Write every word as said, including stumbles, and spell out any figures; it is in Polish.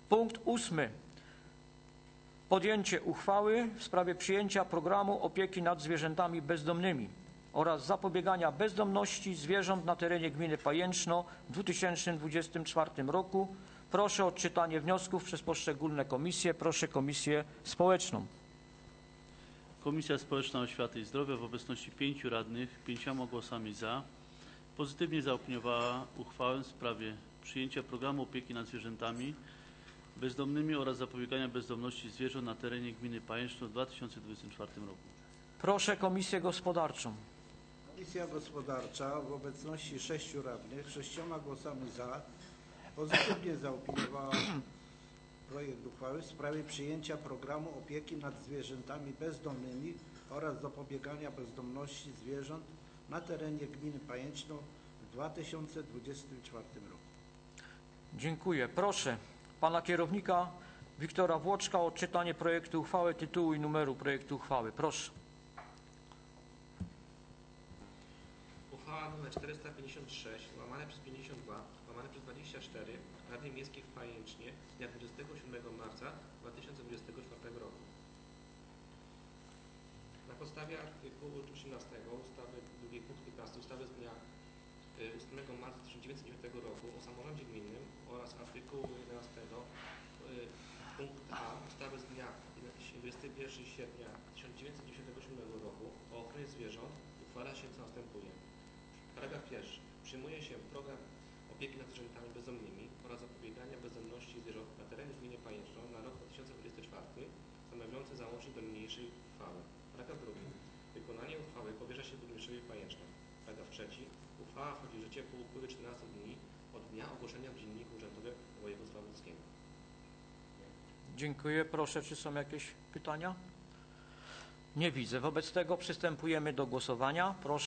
Punkt ósmy. Podjęcie uchwały w sprawie przyjęcia programu opieki nad zwierzętami bezdomnymi oraz zapobiegania bezdomności zwierząt na terenie gminy Pajęczno w dwa tysiące dwudziestym czwartym roku. Proszę o odczytanie wniosków przez poszczególne komisje. Proszę Komisję Społeczną. Komisja Społeczna Oświaty i Zdrowia w obecności pięciu radnych, pięcioma głosami za, pozytywnie zaopiniowała uchwałę w sprawie przyjęcia programu opieki nad zwierzętami bezdomnymi oraz zapobiegania bezdomności zwierząt na terenie gminy Pajęczno w dwa tysiące dwudziestym czwartym roku. Proszę Komisję Gospodarczą. Komisja Gospodarcza w obecności sześciu radnych, sześcioma głosami za, pozytywnie zaopiniowała projekt uchwały w sprawie przyjęcia programu opieki nad zwierzętami bezdomnymi oraz zapobiegania bezdomności zwierząt na terenie gminy Pajęczno w dwa tysiące dwudziestym czwartym roku. Dziękuję. Proszę Pana Kierownika Wiktora Włoczka o odczytanie projektu uchwały, tytułu i numeru projektu uchwały. Proszę. Uchwała nr czterysta pięćdziesiąt sześć, łamane przez pięćdziesiąt dwa, łamane przez dwadzieścia cztery Rady Miejskiej w Pajęcznie dnia dwudziestego siódmego marca dwa tysiące dwudziestego czwartego roku. Na podstawie artykułu osiemnastego ustawy, drugi punkt piętnasty ustawy z dnia ósmego marca tysiąc dziewięćset dziewiątego roku o samorządzie gminnym oraz artykułu jedenastego punkt A ustawy z dnia dwudziestego pierwszego sierpnia tysiąc dziewięćset dziewięćdziesiątego siódmego roku o ochronie zwierząt uchwala się co następuje. Paragraf pierwszy. Przyjmuje się program opieki nad zwierzętami bezdomnymi oraz zapobiegania bezdomności zwierząt na terenie gminy Pajęczno na rok dwa tysiące dwudziesty czwarty, stanowiący załącznik do niniejszej uchwały. Paragraf drugi. Wykonanie uchwały powierza się burmistrzowi Pajęczna. Paragraf trzeci. Uchwała wchodzi w życie po upływie czternastu dni od dnia ogłoszenia w Dzienniku Urzędowym Województwa Łódzkiego. Dziękuję. Proszę, czy są jakieś pytania? Nie widzę. Wobec tego przystępujemy do głosowania. Proszę.